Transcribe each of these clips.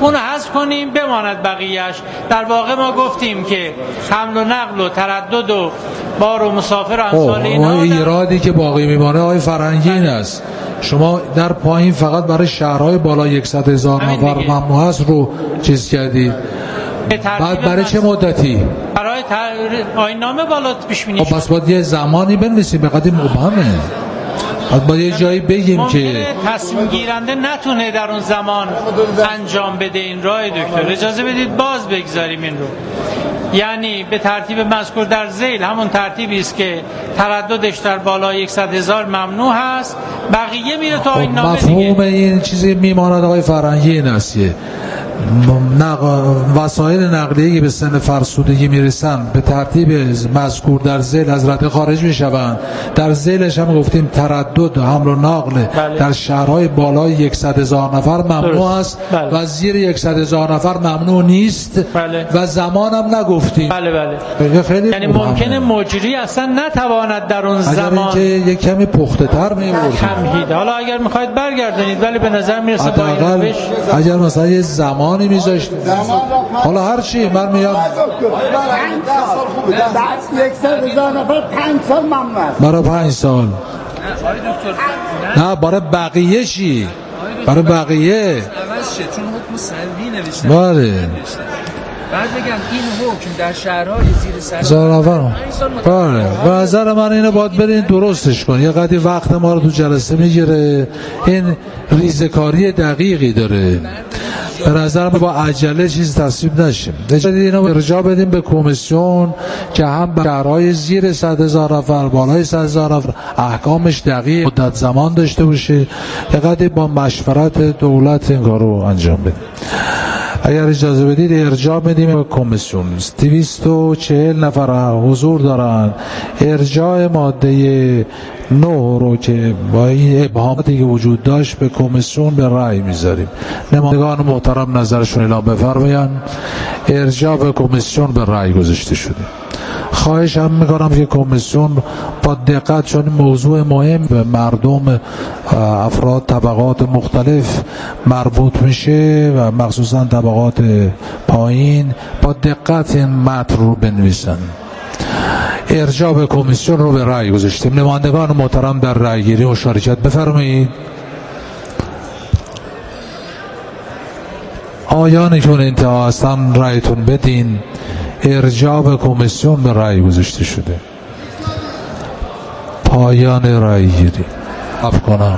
اونو حذف کنیم بماند بقیهش. در واقع ما گفتیم که حمل و نقل و تردد و بار و مسافر و امثال اینا ایرادی که باقی میمانه آقای فرنگی این است شما در پایین فقط برای شهرهای بالا 100,000 نفر ممنوع است رو چیز کردید. بعد برای چه مدتی؟ برای آیین‌نامه بالا پیش بینی شد. پس باید یه زمانی بنویسیم، به قدر مبهمه. باید یه جایی بگیم که تصمیم گیرنده نتونه در اون زمان انجام بده این راه. دکتر اجازه بدید باز بگذاریم این رو. یعنی به ترتیب مذکور در ذیل همون ترتیبی است که ترددش در بالای 100,000 ممنوع هست، بقیه میره تا این نامه دیگه. مفهوم این چیزی میماند آقای فرنگی این است که وسایل نقلیه‌ای به سن فرسودگی میرسن به ترتیب مذکور در ذیل از رده خارج میشوند. در ذیلش هم گفتیم تردد حمل و نقل در شهرهای بالای 100,000 نفر ممنوع است و زیر 100,000 نفر ممنوع نیست و زمان هم نگفتیم. خیلی یعنی ممکنه مجری اصلا نتواند در اون زمان که یک کمی پخته تر می‌برد. حالا اگر میخواید برگردونید، ولی به نظر میرسه با این روش اگر مثلا یه زمانی میذاشت، حالا هر چی من میام 100,000 نفر 5 سال ممنوع برای 5 سال. نه برای بقیه چی؟ برای بقیه چون حکم سلبی نوشتن. بعد بگم این حکم در شهرهای زیر 100,000 نفر. به نظر من اینو باید برین درستش کن. یه قدری وقت ما رو تو جلسه میگیره، این ریزکاری دقیقی داره. به نظر من با عجله چیز تصویب نشیم. اینو ارجاع بدیم به کمیسیون که هم به شهرهای زیر 100,000 نفر بالای 100,000 نفر احکامش دقیق مدت زمان داشته باشه. یه قدری با مشورت دولت این کارو انجام بدیم. اگر اجازه بدید ارجاع بدیم به کمیسیون. 240 نفر حضور دارن. ارجاع ماده 9 رو که با این ابهاماتی که وجود داشت به کمیسیون به رأی میذاریم. نمایندگان محترم نظرشون اعلام بفرمایند. ارجاع به کمیسیون به رأی گذاشته شده. خواهش هم میکنم که کمیسیون با دقت، چون موضوع مهم به مردم افراد طبقات مختلف مربوط میشه و مخصوصا طبقات پایین، با دقت این متن رو بنویسن. ارجاع به کمیسیون رو به رأی گذاشتیم. نمایندگان محترم در رأی گیری مشارکت بفرمایید. آیانی که اون انتها هستن رأیتون بدین. ارجاع به کمیسیون به رأی گذاشته شده. پایان رأی گیری. عفو کنم.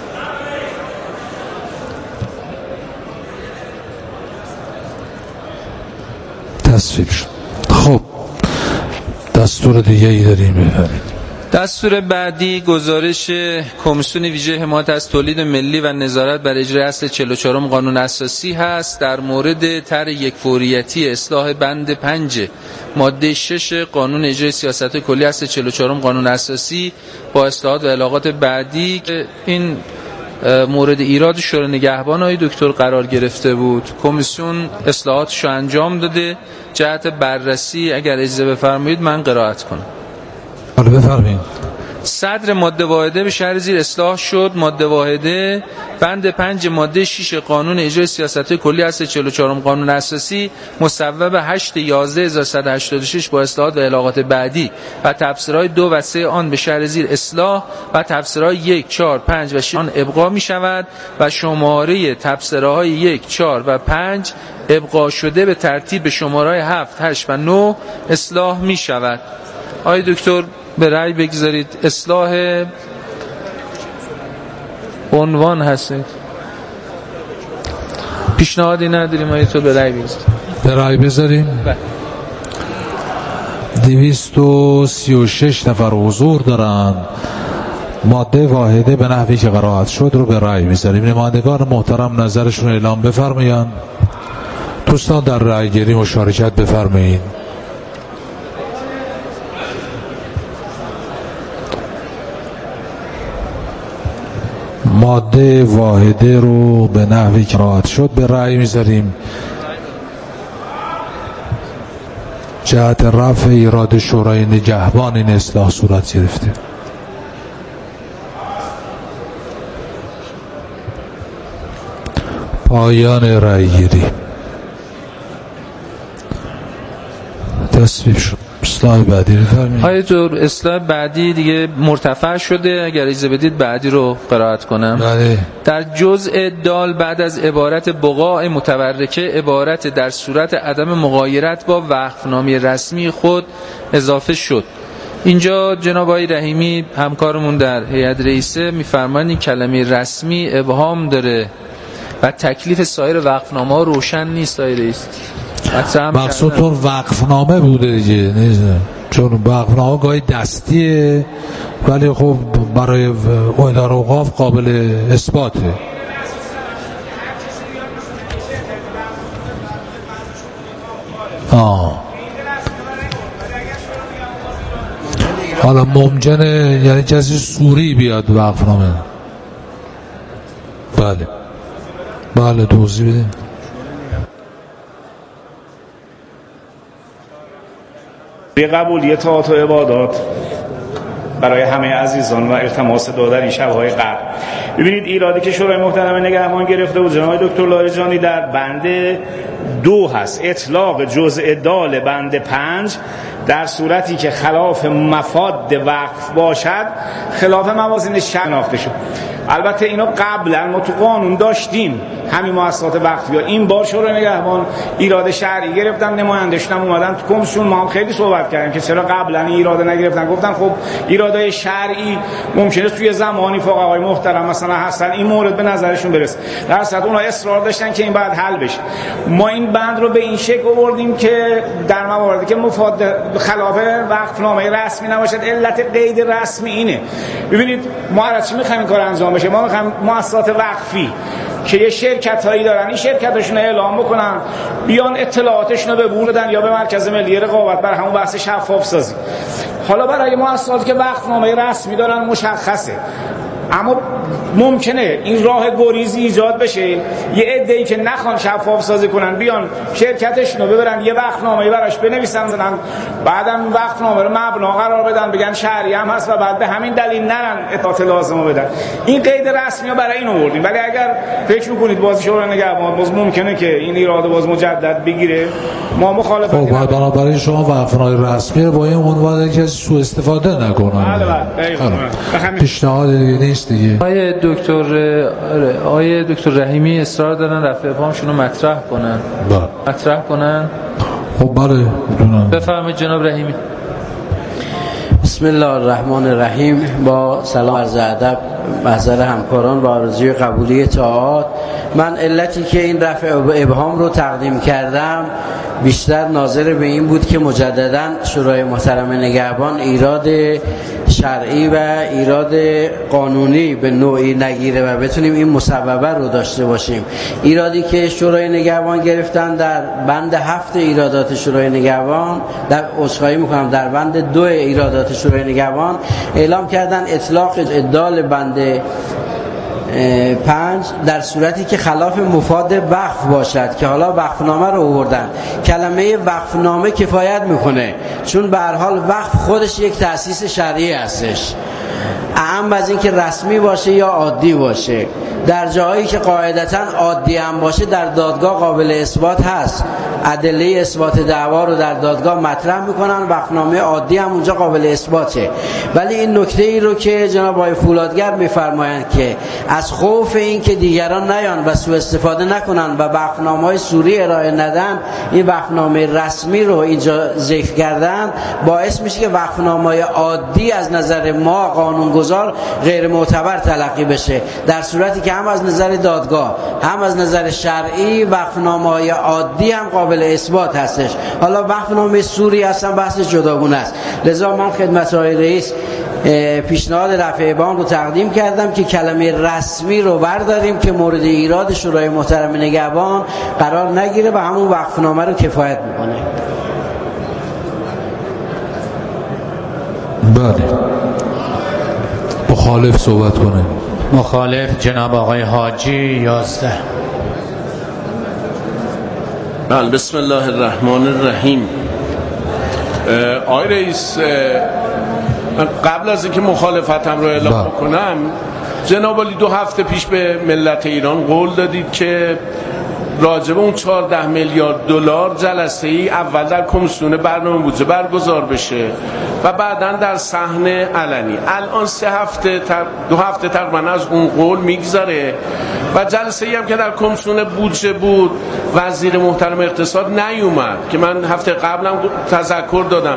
تصویب شد. خب دستور دیگه ای داریم بفرمایید. دستور بعدی گزارش کمیسیون ویژه حمایت از تولید ملی و نظارت بر اجرای اصل 44 قانون اساسی هست در مورد طرح یکفوریتی اصلاح بند 5 ماده 6 قانون اجرای سیاست کلی اصل 44 قانون اساسی با اصلاحات و الاغات بعدی که این مورد ایراد شورای نگهبان آقای دکتر قرار گرفته بود. کمیسیون اصلاحاتش رو انجام داده. جهت بررسی اگر اجازه بفرمایید من قرائت کنم. بفرمایید. صدر ماده واحده به شرح زیر اصلاح شد. ماده واحده بند 5 ماده 6 قانون اجرای سیاست کلی اصل 44 قانون اساسی مصوب 8/11/1186 با اصلاحات و الاغات بعدی و تفسیرهای 2 و 3 آن به شرح زیر اصلاح و تفسیرهای 1، 4، 5 و 6 آن ابقا می شود و شماره تفسیرهای 1، 4 و 5 ابقا شده به ترتیب شماره 7، 8 و 9 اصلاح می شود. آقای دکتر به رأی بگذارید. اصلاح عنوان هستید. پیشنهادی نداریم. آقای دکتر به رأی بگذارید. به رأی بذاریم. 236 نفر حضور دارند. ماده واحده به نحوی که قرائت شد رو به رأی میذاریم. نمایندگان محترم نظرشون اعلام بفرمایند. دوستان در رأی گیری مشارکت بفرمایید. ماده واحده رو به نحوی که قرائت شد به رأی میذاریم. جهت رفع ایراد شورای نگهبان این اصلاح صورت گرفته. پایان رأی گیری تصویب شد. اصلاح بعدی رو فرمایید. آیه دکتر اصلاح بعدی دیگه مرتفع شده، اگر اجازه بدید بعدی رو قرائت کنم. بله. در جزء دال بعد از عبارت بقاع متورکه عبارت در صورت عدم مغایرت با وقفنامه رسمی خود اضافه شد. اینجا جناب آقای رحیمی همکارمون در هیئت رئیسه میفرمایند این کلمه رسمی ابهام داره و تکلیف سایر وقفنامه ها روشن نیست. آقای رئیس مقصودتون وقفنامه بوده دیگه، چون وقفنامه گاهی دستیه ولی خب برای اداره اوقاف قابل اثباته. حالا ممکنه یعنی کسی سوری بیاد وقفنامه. بله توضیح بدیم. به قبولی طاعات و عبادات برای همه عزیزان و التماس دادن این شب‌های قدر. ببینید ایرادی که شورای محترم نگهبان گرفته بود جناب دکتر لاریجانی در بند 2 هست، اطلاق جزء دال بند 5 در صورتی که خلاف مفاد وقف باشد خلاف موازین شناخته شد. البته اینا قبلا ما تو قانون داشتیم، همین مؤسسات وقفی ها. این بار شورای نگهبان ایراد شرعی گرفتن، نمایندشون اومدن تو کمیسیون، ما هم خیلی صحبت کردیم که چرا قبلا این ایراد نگرفتن. گفتن خب ایرادای شرعی ممکنه توی زمانی فقهای محترم مثلا هستن این مورد به نظرشون برسه، در اصل اونا اصرار داشتن که این بعد حل بشه. ما این بند رو به این شکل آوردیم که در مواردی که مفاد خلاف وقفنامه رسمی نباشد، علت قید رسمی اینه. ببینید ما از چی می‌خوایم کار انجام بشه؟ ما می‌خوایم مؤسسات وقفی که یه شرکتایی دارن این شرکتاشون رو اعلام بکنن، بیان اطلاعاتشون رو به بور بدن یا به مرکز ملی رقابت بر همون بحث شفاف سازی. حالا برای مؤسساتی که وقفنامه رسمی دارن مشخصه، اما ممکنه این راه گریزی ایجاد بشه، یه عده‌ای که نخوان شفاف سازی کنن بیان شرکتشون رو ببرن یه وقفنامه‌ای براش بنویسن، بعدم وقفنامه رو مبنا قرار بدن، بگن شرعی هم هست و بعد به همین دلیل نرن اطلاعات لازمو بدن. این قید رسمی ها برای این آوردیم. ولی اگر فکر می‌کنید باز شورای نگهبان باز ممکنه که این ایراد باز مجدد بگیره، ما مخالفت نداریم. بنابراین شما وقفنامه رسمی با این عنوان که سوء استفاده نکنن. بله. پیشنهاد دیگه نیست دیگه. آیه دکتر رحیمی اصرار دارن رفع ابهامشون رو مطرح کنن. خب بله بفرمایید جناب رحیمی. بسم الله الرحمن الرحیم. با سلام عرض ادب محضر همکاران و آرزوی قبولی طاعات، من علتی که این رفع ابهام رو تقدیم کردم بیشتر ناظر به این بود که مجددا شورای محترم نگهبان ایراد شرعی و ایراد قانونی به نوعی نگیره و بتونیم این مسببه رو داشته باشیم. ایرادی که شورای نگهبان گرفتن در بند 7 ایرادات شورای نگهبان، در عذرخواهی میکنم در بند 2 ایرادات شورای نگهبان اعلام کردن اطلاق ادال بند 5 در صورتی که خلاف مفاد وقف باشد، که حالا وقفنامه رو آوردن. کلمه وقفنامه کفایت میکنه، چون به هر حال وقف خودش یک تأسیس شرعی هستش، اهم از این که رسمی باشه یا عادی باشه. در جاهایی که قاعدتاً عادی هم باشه در دادگاه قابل اثبات هست، ادله اثبات دعوا رو در دادگاه مطرح میکنن، وقفنامه عادی هم اونجا قابل اثباته. ولی این نکته ای رو که جناب آقای فولادگر میفرمایند که از خوف این که دیگران نیان و سوء استفاده نکنن و وقفنامه‌های سوری ارائه ندن، این وقفنامه رسمی رو اینجا ذکر کردن، باعث میشه که وقفنامه‌های عادی از نظر ما قانونگذار غیر معتبر تلقی بشه، در صورتی که هم از نظر دادگاه هم از نظر شرعی وقفنامه‌های عادی هم قابل اثبات هستش. حالا وقفنامه سوری اصلا بحث جداگونه است. لذا من خدمت آقای رئیس پیشنهاد رفع ابهام رو تقدیم کردم که کلمه رسمی رو برداریم که مورد ایراد شورای محترم نگهبان قرار نگیره و همون وقفنامه رو کفایت میکنه. بله. مخالف صحبت کنه. مخالف جناب آقای حاجی 11. بله. بسم الله الرحمن الرحیم. آقای رئیس، من قبل از اینکه مخالفتم رو اعلام کنم، جناب عالی 2 هفته پیش به ملت ایران قول دادید که راجب اون 14 میلیارد دلار جلسه ای اول در کمیسیون برنامه بودجه برگزار بشه و بعداً در صحنه علنی. الان 2 هفته تقریبا از اون قول میگذره و جلسه ای هم که در کمیسیون بودجه بود وزیر محترم اقتصاد نیومد که من هفته قبلم تذکر دادم.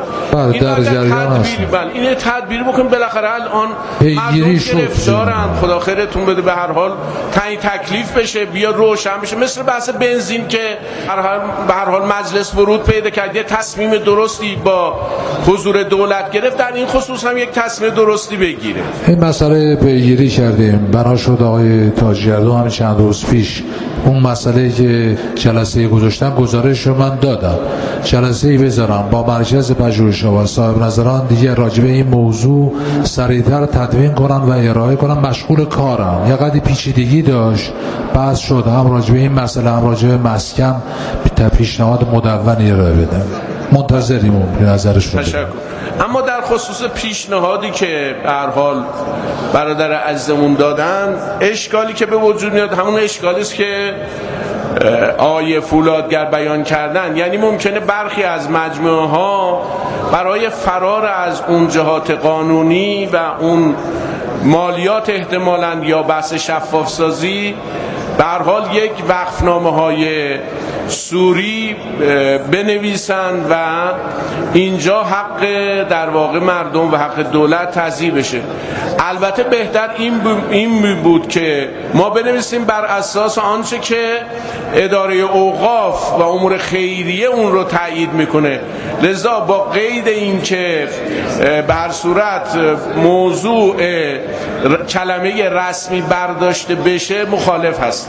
این تدبیر بکنیم بالاخره الان مردم گرفتارن، خدا خیرتون بده، به هر حال تعیین تکلیف بشه، بیا روشن بشه. مثل بحث بنزین که به هر حال مجلس ورود پیدا کرد، یه تصمیم درستی با حضور دولت گرفت، در این خصوص هم یک تصمیم درستی بگیره. این مسئله پیگیری کردیم، بنا شد آقای تاجگردو همین چند روز پیش اون مسئله که جلسه گذاشتم گزارش رو من دادم، جلسه ای بذارم با مرکز پژوهش‌ها و صاحب نظران دیگه راجع به این موضوع سریعتر تدوین کنن و ارائه کنن. مشغول کارم، یه قدری پیچیدگی داشت، بحث شد، هم راجع به این مسئله هم راجع به مسکن پیشنهاد مدونی ارائه بدم. منتظریم به نظرشون. تشکر. اما در خصوص پیشنهادی که به هر حال برادر عزیزمون دادن، اشکالی که به وجود میاد همون اشکالی است که آیه فولادگر بیان کردن. یعنی ممکنه برخی از مجموعه ها برای فرار از اون جهات قانونی و اون مالیات احتمالاً یا بحث شفاف سازی به هر حال یک وقفنامه های سوری بنویسند و اینجا حق در واقع مردم و حق دولت تضییع بشه. البته بهتر این بود که ما بنویسیم بر اساس آنچه که اداره اوقاف و امور خیریه اون رو تایید میکنه. لذا با قید این که به هر صورت موضوع کلمه رسمی برداشته بشه مخالف هستم.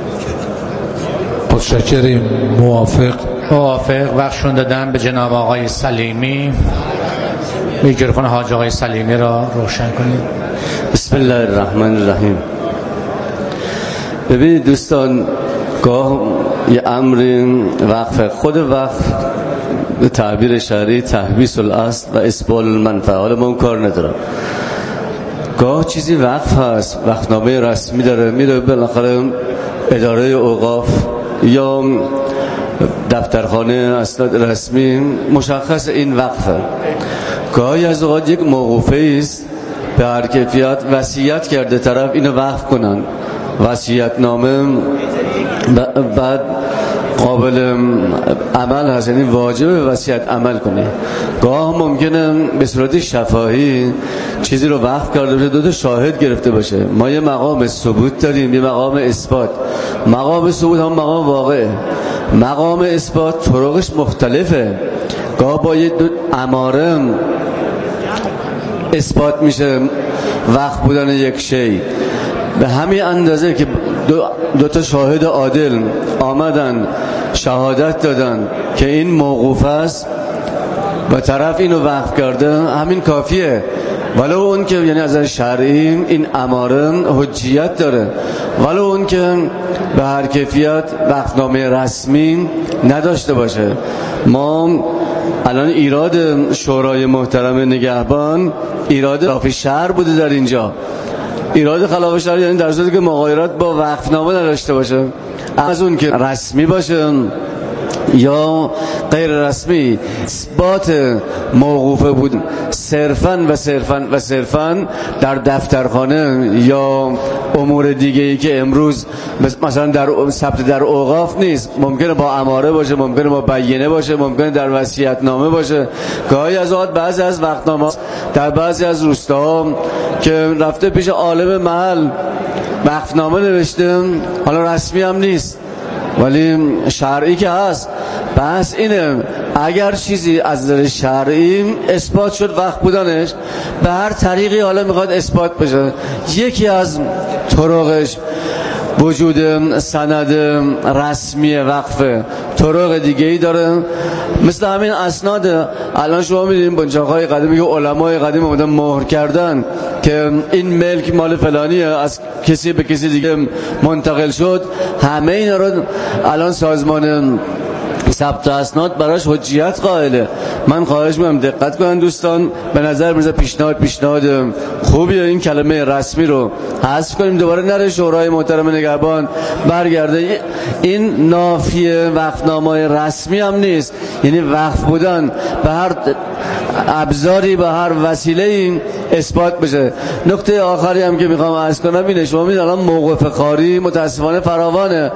متشکریم. موافق وقتشون دادن به جناب آقای سلیمی. میکروفون حاج آقای سلیمی را روشن کنید. بسم الله الرحمن الرحیم. ببینید دوستان، گاه یه امر وقف، خود وقف به تعبیر شرعی تحبیس الاصل و اسبال المنفعه، حالا ما اون کار ندارم. گاه چیزی وقف هست، وقفنامه رسمی داره، میره بالاخره اداره اوقاف یا دفترخانه اسناد رسمی مشخص این وقفه. گاهی از اوقات یک موقوفه است به هر کیفیت وصیت کرده طرف اینو وقف کنن، وصیت نامه بعد قابل عمل هست، یعنی واجب وصیت عمل کنه. گاه ممکنه به صورت شفاهی چیزی رو وقف کرده باشه، دو تا شاهد گرفته باشه. ما یه مقام ثبوت داریم، یه مقام اثبات. مقام ثبوت هم مقام واقعه، مقام اثبات طرقش مختلفه. گاه با یه اماره اثبات میشه وقف بودن یک شی، به همین اندازه که دو تا شاهد عادل آمدن شهادت دادن که این موقوف است و طرف اینو وقف کرده، همین کافیه. ولو اون که یعنی از شرعی این اماره حجیت داره، ولو اون که به هر کیفیت وقفنامه رسمی نداشته باشه. ما الان ایراد شورای محترم نگهبان ایراد خلاف شرع بوده در اینجا. ایراد خلاف شرع یعنی در صورتی که مغایرت با وقفنامه نداشته باشه، از اون که رسمی باشه یا غیر رسمی، اثبات موقوفه بود صرفاً در دفترخانه یا امور دیگه ای که امروز مثلا در ثبت در اوقاف نیست، ممکنه با اماره باشه، ممکنه با بیانیه باشه، ممکنه در وصیت نامه باشه. گاهی از اوقات بعضی از وقتنامه در بعضی از روستاها که رفته پیش عالم محل وقفنامه نوشته، حالا رسمی هم نیست ولی شرعی که هست. بس اینه اگر چیزی از نظر شرعی اثبات شد وقف بودنش، به هر طریقی حالا میخواد اثبات بشه، یکی از طرقش وجود سند رسمی وقفه، طرق دیگه ای داره. مثل همین اسناد الان شما میدونید بنچاق‌های قدیمی که علمای قدیم اومدن مهر کردن که این ملک مال فلانیه، از کسی به کسی دیگه منتقل شد. همه اینا رو الان سازمان ثبت اسناد براش حجیت قائله. من خواهش می‌کنم دقت کنن دوستان، به نظر میاد پیشنهاد خوبیه. این کلمه رسمی رو حذف کنیم، دوباره نره شورای محترم نگهبان برگرده. این نافی وقفنامه‌های رسمی هم نیست، یعنی وقف بودن به هر ابزاری، به هر وسیله‌ای اثبات بشه. نکته آخری هم که میخوام عرض کنم اینه، شما می‌بینید الان موقف خاری متاسفانه فراوانه،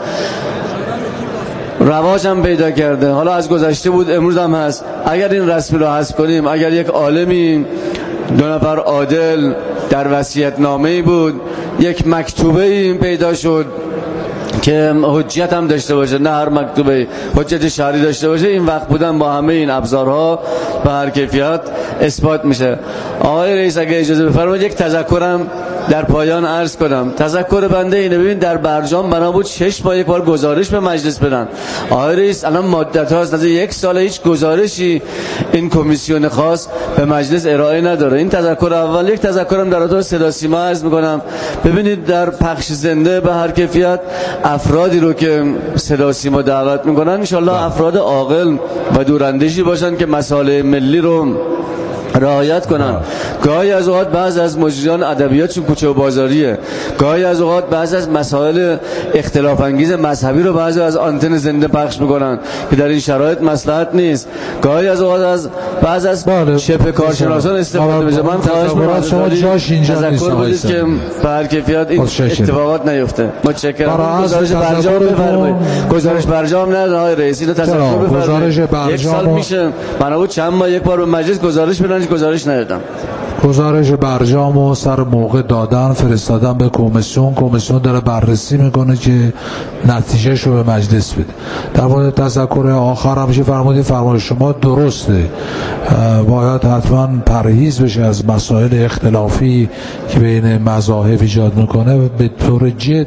رواج هم پیدا کرده، حالا از گذشته بود امروز هم هست. اگر این رسمی رو حذف کنیم، اگر یک عالمی 2 نفر عادل در وصیت‌نامه‌ای بود، یک مکتوبه پیدا شد که حجیت هم داشته باشه، نه هر مکتوبه حجت شرعی داشته باشه، این وقت بودن با همه این ابزارها به هر کیفیت اثبات میشه. آقای رئیس اگه اجازه بفرمایید یک تذکرم در پایان عرض کنم. تذکر بنده اینه، ببین در برجام بنا بود 6 ماه یک بار گزارش به مجلس بدن. آقای رئیس الان مدت هاست، از 1 سال هیچ گزارشی این کمیسیون خاص به مجلس ارائه نداره. این تذکر اول. یک تذکرم در اتاق صدا سیما عرض میکنم، ببینید در پخش زنده به هر کیفیت افرادی رو که صدا سیما دعوت میکنن ان شاءالله افراد عاقل و دوراندیشی باشن که مصالح ملی رو رعایت کنن. گاهی از اوقات بعض از مجریان ادبیاتشون کوچه و بازاریه، گاهی از اوقات بعض از مسائل اختلاف انگیز مذهبی رو بعضی از آنتن زنده پخش میکنن که در این شرایط مصلحت نیست. گاهی از اوقات بعض از شبه کارشناسان استفاده میشه. من خواهش می‌کنم شما جاش اینجا نیست که به هر کیفیت این اتفاقات نیفته. متشکرم. گزارش برجام بفرمایید. گزارش برجام نه آقای رئیس، اینو تذکر بفرمایید. 1 سال میشه من بود چند ماه یک بار به مجلس گزارش بدن، گزارش ندادم. گزارش برجام و سر موقع دادن فرستادن به کمیسیون داره بررسی میکنه که نتیجهش رو به مجلس بده. در مورد تذکر آخر هم که فرمایید شما درسته، باید حتما پرهیز بشه از مسائل اختلافی که بین مذاهب ایجاد میکنه. به طور جد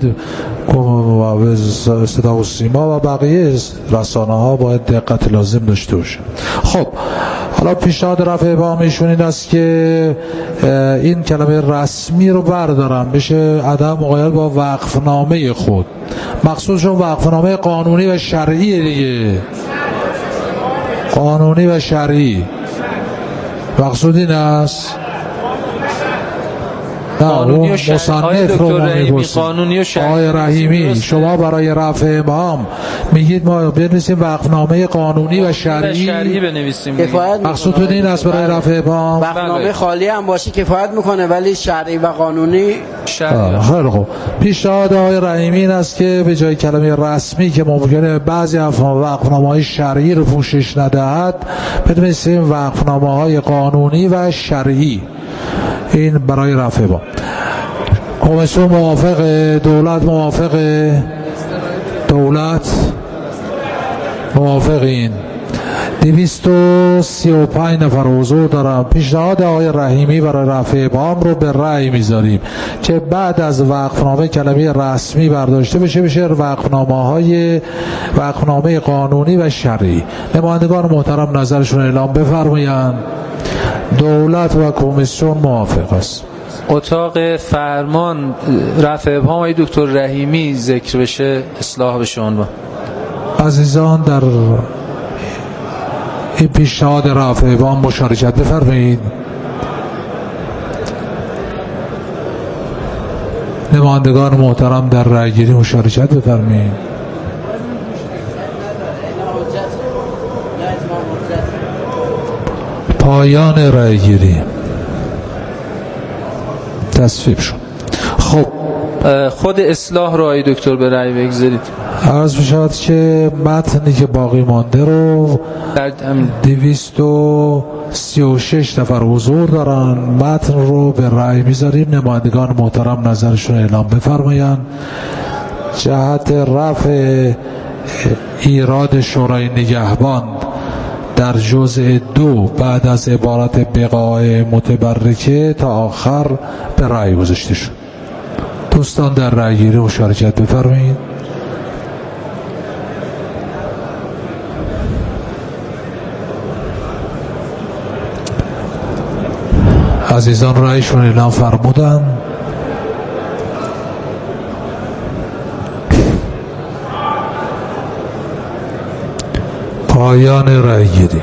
صدا و سیما و بقیه رسانه ها باید دقت لازم داشته باشه. خب حالا پیشنهاد رفع ابهام ایشون این است که این کلمه رسمی رو بردارن، بشه عدم مقاید با وقفنامه خود، مخصوصا وقفنامه قانونی و شرعی دیگه. قانونی و شرعی مقصود این است. قانونی و شرعی. قانونی و شرعی. آقای رحیمی شما برای رفع ابهام میگید ما بنویسیم وقفنامه قانونی و شرعی بنویسیم. مقصود این است برای رفع ابهام. وقفنامه خالی هم باشه کفایت میکنه، ولی شرعی و قانونی خیلی خوب. پیشنهاد آقای رحیمی این است که به جای کلمه رسمی که ممکنه بعضی وقفنامه‌های شرعی رو پوشش ندهد، بنویسیم وقفنامه‌های قانونی و شرعی. این برای رفع ابهام. کمیسیون موافق، دولت موافق، دولت موافقین. 235 نفر حضور دارم. پیشنهاد آقای رحیمی برای رفع ابهام رو به رأی میذاریم که بعد از وقفنامه کلمه رسمی برداشته بشه وقفنامه قانونی و شرعی. نمایندگان محترم نظرشون اعلام بفرمایند. دولت و کمیسیون موافق است. اتاق فرمان رفع ابهام آقای دکتر رحیمی ذکر بشه، اصلاح بشه عنوان. عزیزان در این پیشنهاد رفع ابهام مشارکت بفرمایید. نمایندگان محترم در رأیگیری مشارکت بفرمایید. پایان رأیگیری تصویب شد. خب خود اصلاح رو آقای دکتر به رأی بگذارید. عرض می‌شود که متنی که باقی مانده رو 236 نفر حضور دارن، متن رو به رأی میذاریم. نمایندگان محترم نظرشون اعلام بفرمایند. جهت رفع ایراد شورای نگهبان در جزء 2 بعد از عبارت بقای متبرکه تا آخر به رأی گذاشته شد. دوستان در رأیگیری مشارکت بفرمایید. عزیزان رأیشون اعلام فرمودن. پایان رأی گیری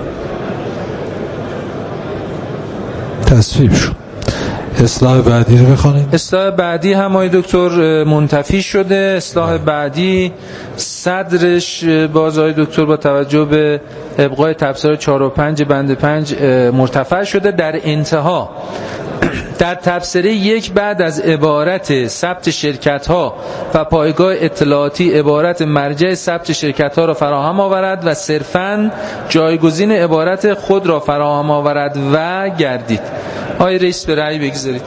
تصویب شد. اصلاح بعدی رو بخونید. اصلاح بعدی هم آقای دکتر منتفی شده. اصلاح بعدی صدرش باز آقای دکتر با توجه به ابقای تبصره 4 و 5 بند 5 مرتفع شده. در انتها در تبصره 1 بعد از عبارت ثبت شرکت ها و پایگاه اطلاعاتی عبارت مرجع ثبت شرکت ها را فراهم آورد و صرفاً جایگزین عبارت خود را فراهم آورد و گردید. آقای رئیس به رأی بگذارید.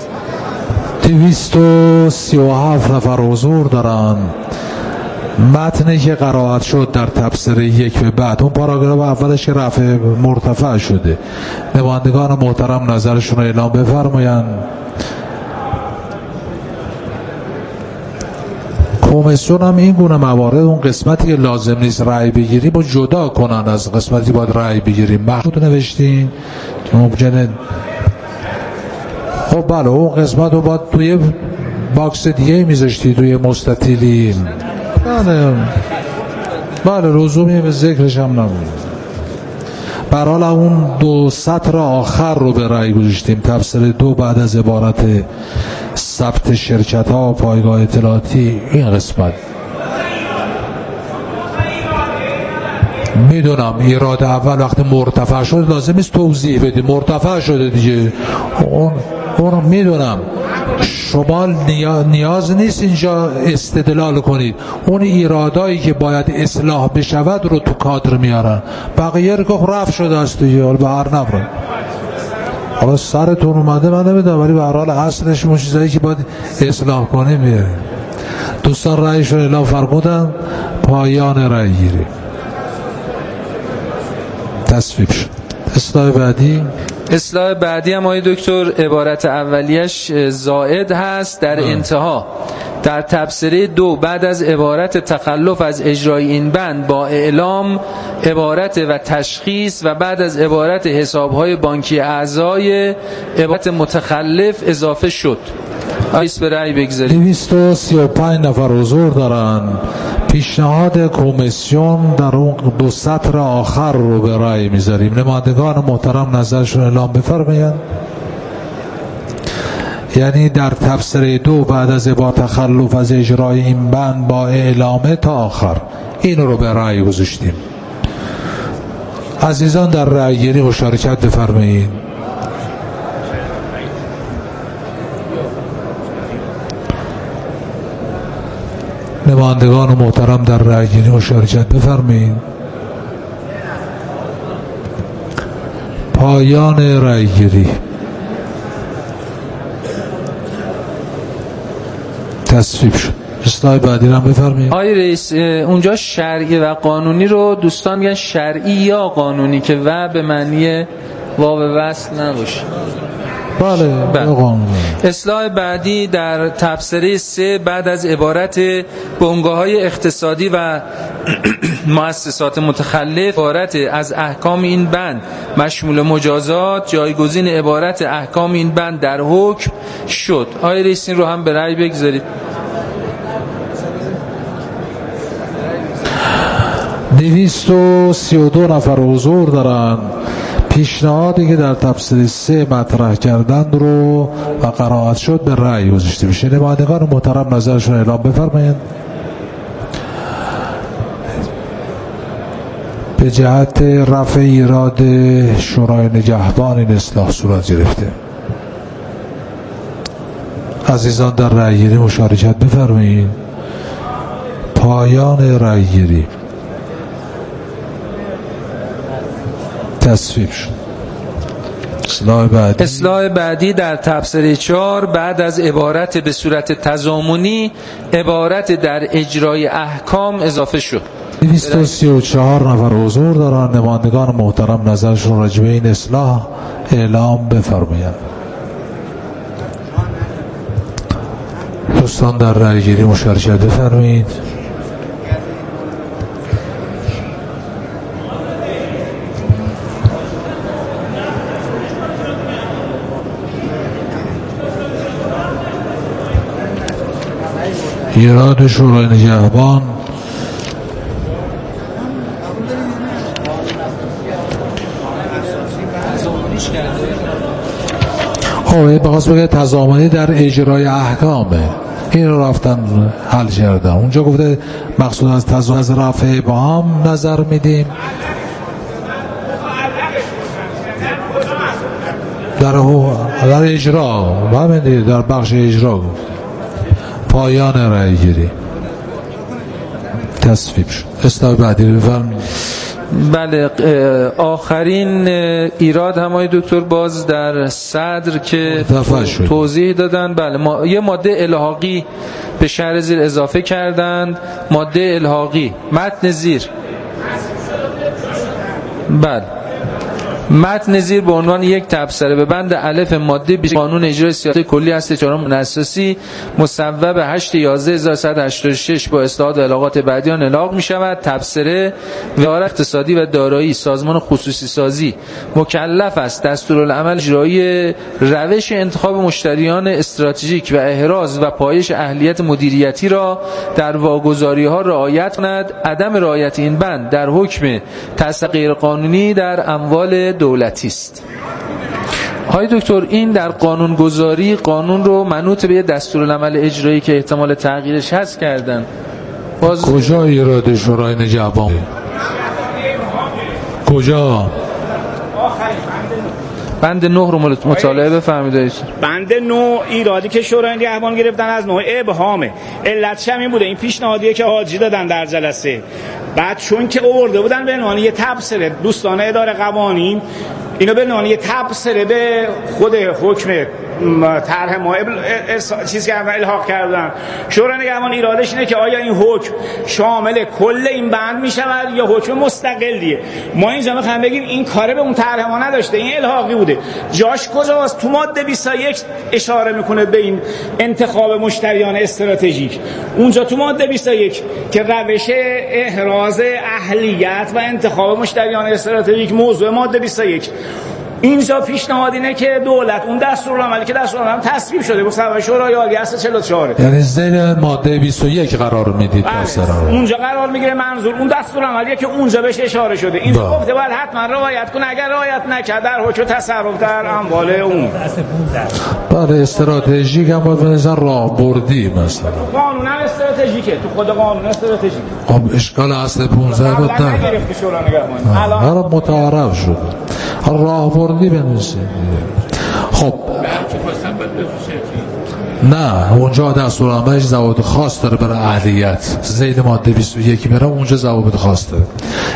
237 نفر حضور دارن. متنی که قرائت شد در تبصره 1 به بعد اون پاراگراف اولش رفع مرتفع شده. نمایندگان محترم نظرشون رو اعلام بفرمایند. کمیسیون هم این گونه موارد اون قسمتی که لازم نیست رأی بگیریم و جدا کنن از قسمتی باید رأی بگیریم. محدود نوشتین که ممکنه خب بله اون قسمت رو باید توی باکس دیگه میذاشتی توی مستطیلی. بله لزومی به ذکرش هم نبود. برحال اون 2 سطر آخر رو به رأی گذاشتیم. تبصره 2 بعد از عبارت ثبت شرکت ها و پایگاه اطلاعاتی این قسمت میدونم ایراد اول وقتی مرتفع شد لازم نیست توضیح بدی، مرتفع شده دیگه اون میدونم. شما نیاز نیست اینجا استدلال کنید. اون ایرادایی که باید اصلاح بشود رو تو کادر میارن. بقیه رو که رفع شده است دیگه به هر نفره. حالا سرتون اومده من نمیدونم ولی به هر حال اصلش اون چیزایی که باید اصلاح کنه میاره. دوستان رأیشون اعلام فرمودن. پایان رأی گیری تصویب شد. اصلاح بعدی. اصلاح بعدی هم آقای دکتر عبارت اولیش زائد هست. در انتها در تبصره 2 بعد از عبارت تخلف از اجرای این بند با اعلام عبارت و تشخیص و بعد از عبارت حسابهای بانکی اعضای عبارت متخلف اضافه شد. آیس به رأی بگذارید. 235 نفر حضور دارن. پیشنهاد کمیسیون در اون 2 سطر آخر رو به رأی میذاریم. نمایندگان محترم نظرشون اعلام بفرمایند. یعنی در تبصره 2 بعد از عبارت تخلف از اجرای این بند با اعلامه تا آخر این رو به رأی گذاشتیم. عزیزان در رأی گیری مشارکت بفرمایید. نمایندگان محترم در رأی گیری مشارکت بفرمایید. پایان رأی گیری تصویب شد. اصلاح بعدی رو هم بفرمایید. آقای رئیس اونجا شرعی و قانونی رو دوستان میگن شرعی یا قانونی که و به معنی واو وصل نباشه. بله. اصلاح بعدی در تبصره 3 بعد از عبارت بنگاه‌های اقتصادی و مؤسسات متخلف عبارت از احکام این بند مشمول مجازات جایگزین عبارت احکام این بند در حکم شد. آقای رئیس این رو هم به رأی بگذارید. 232 نفر حضور دارن. پیشنهادی که در تبصره 3 مطرح کردند رو و قرائت شد به رأی گذاشته میشه. نمایندگان محترم نظرشون اعلام بفرمایند. به جهت رفع ایراد شورای نگهبان این اصلاح صورت گرفته. عزیزان در رأی گیری مشارکت بفرمایید. پایان رأی گیری تصویب شد. اصلاح بعدی در تبصره 4 بعد از عبارت به صورت تضامنی عبارت در اجرای احکام اضافه شد. 234 نفر حضور دارند. نمایندگان محترم نظرشون راجع به این اصلاح اعلام بفرمایند. دوستان در رأی گیری مشارکت بفرمایید. ایراد شورای نگهبان بخواست بگه تضامنی در اجرای احکامه، این رو رفتن حل کردن. اونجا گفته مقصود از تضامن از رفع ابهام نظر میدیم در اجرا و همین دیگه در بخش اجرا گفت پایان رأی گیری تصویب شد. اصلاح بعدی بفرمایید. بله، آخرین ایراد هم دکتر باز در صدر که توضیح دادن. بله، یه ماده الحاقی به شرح زیر اضافه کردند. ماده الحاقی متن زیر، بله، متن زیر به عنوان یک تبصره به بند الف ماده 20 قانون اجرای سیاست کلی هست 4 اساسی مصوب 8/11/1186 با اصلاحات و الاغات بعدی آن الحاق می شود. تبصره: وزارت اقتصادی و دارایی سازمان خصوصی سازی مکلف است دستورالعمل اجرایی روش انتخاب مشتریان استراتژیک و احراز و پایش اهلیت مدیریتی را در واگذاری ها رعایت کند. عدم رعایت این بند در حکم تصرف غیرقانونی در اموال دولتی است. های دکتر، این در قانون گذاری قانون رو منوط به دستورالعمل اجرایی که احتمال تغییرش هست کردن. کجا ایراد شورای نگهبان؟ کجا؟ بند 9 رو مطالعه بفرمایید. بند 9 ایرادی که شورای نگهبان گرفتن از نوع ابهامه. علتش هم این بوده، این پیشنهادیه که حاجی دادن در جلسه، بعد چون که آورده بودن به عنوان یه تبصره دوستان اداره قوانین، اینو به عنوان یه تبصره به خود حکم طرح ما چیز کردن، الحاق کردن. شورای نگهبان ایرادش اینه که آیا این حکم شامل کل این بند می شود یا حکم مستقلیه. ما اینجا میخوایم بگیم این کاره به اون طرح ما نداشته، این الحاقی بوده. جاش کجاست؟ تو ماده 21 اشاره میکنه به این انتخاب مشتریان استراتژیک. اونجا تو ماده 21 که روش احراز اهلیت و انتخاب مشتریان استراتژیک موضوع ماده 21، اینجا پیشنهاد اینه که دولت اون دستورالعملی که دستورالعمل تصویب شده با شورای عالی اصل 44، یعنی زیر ماده 21 قرار میدید اونجا قرار میگیره. منظور اون دستورالعملی که اونجا بهش اشاره شده. اینجا گفته باید حتما رعایت کنه، اگر رعایت نکرد در حکم تصرف در اموال اون. بله، استراتژیک هم باید بنظر راهبردی مثلا. قانون هم استراتژیکه، تو خود قانون استراتژیک. خب اشکال اصل 15 بود نه. الان متعارف شد. راهبردی بنویسید. خب نه، اونجا دستورالعملش ضوابط خاص داره برای اهلیت. زید ماده 21 میره اونجا ضوابط خاص داره.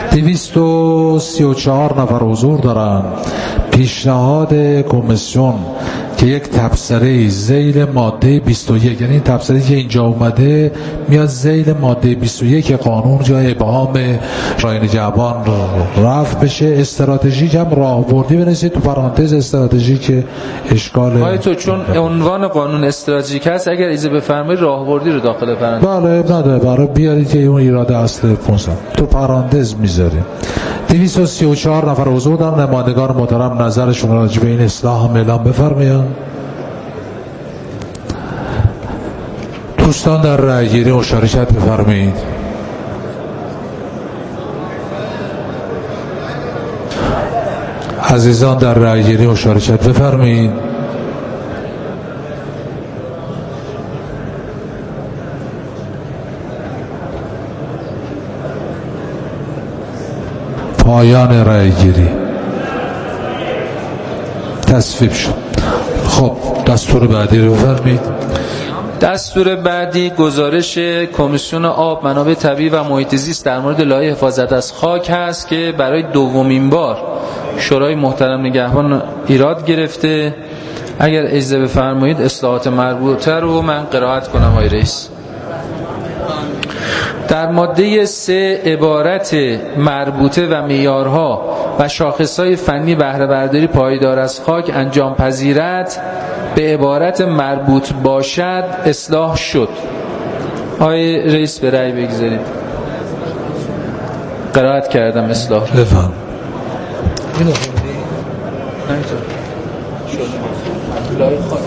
234 نفر حضور دارن. پیشنهاد کمیسیون که یک تبصره ذیل ماده 21، یعنی تبصره که اینجا اومده میاد ذیل ماده 21 قانون جای ابهام شورای نگهبان رفع بشه. استراتژیک هم راهبردی بنویسید تو پرانتز استراتژیک. اشکال تو چون عنوان قانون استراتژیک هست، اگر اجازه بفرمایید راهبردی رو داخل پرانتز. بله نداره، برای بیارید که اون ایراد اصل 500 تو پرانتز میذاریم. 234 نفر حضور دارن. نمایندگان محترم نظرشون راجع به این اصلاح هم اعلام بفرمایید. دوستان در رأی‌گیری مشارکت بفرمایید. عزیزان در رأی‌گیری مشارکت بفرمایید. پایان رأی‌گیری تصویب شد. خب دستور بعدی رو بفرمایید. دستور بعدی گزارش کمیسیون آب، منابع طبیعی و محیط زیست در مورد لایحه حفاظت از خاک هست که برای دومین بار شورای محترم نگهبان ایراد گرفته. اگر اجازه بفرمایید اصلاحات مربوطه رو من قرائت کنم آقای رئیس. در ماده 3 عبارت مربوطه و معیارها و شاخصهای فنی بهره برداری پایدار از خاک انجام پذیرد به عبارت مربوط باشد اصلاح شد. آقای رئیس به رأی بگذارید. قرائت کردم اصلاح. بفهم. اینو خوندی؟ همینطور. لایحه خاک